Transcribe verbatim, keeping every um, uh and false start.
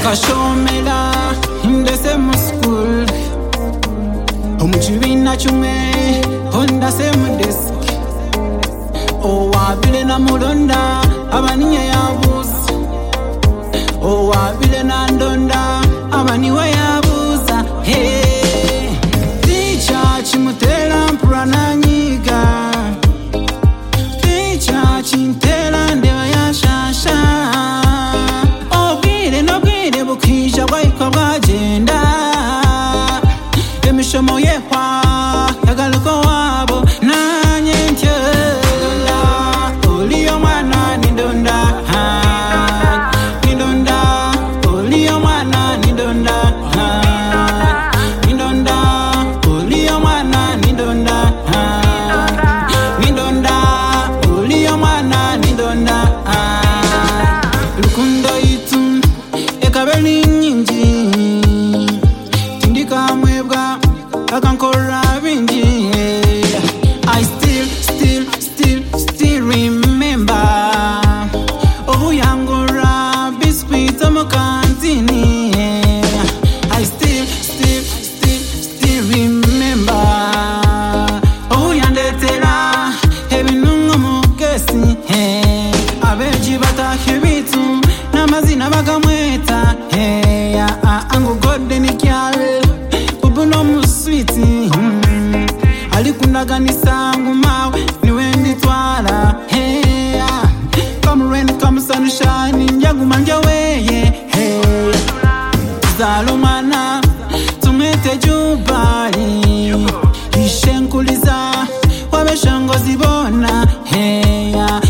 Kashomela in the same school. Umchibina chume on the same desk. Oh, wabile na mulonda abaniye yabuza. Oh, wabile na ndonda abaniwe yabuza. Hey, teacher chimutela mpurana nyiga. Teacher chintela ndewa ya shasha. Oh, bile no bile bukisha waika wajenda. Emishomo yehwa yagaluko wabo nanye ntyela. Oliyo mwana nindonda nindonda. Oliyo mwana nindonda nindonda. Oliyo mwana nindonda nindonda. Oliyo mwana nindonda. Lukundo itu ekabeli nyingi. Tindika mwebwa akankora bingi. I still, still, still, still remember. Oh, yangora biscuit amokantini. I still, still, still, still remember. Oh, yandetela ebinungo mukesi. Abeji batakibitu namazina bakamweta. Angu gode ni kyale ubuno muswiti. Alikundaga nisangu mawe niwe nditwala. Hey, come rain, come sunshine, njangu manja weye. Hey, zalumana tumete jubali. Ishenkuliza wabeshango zibona. Hey,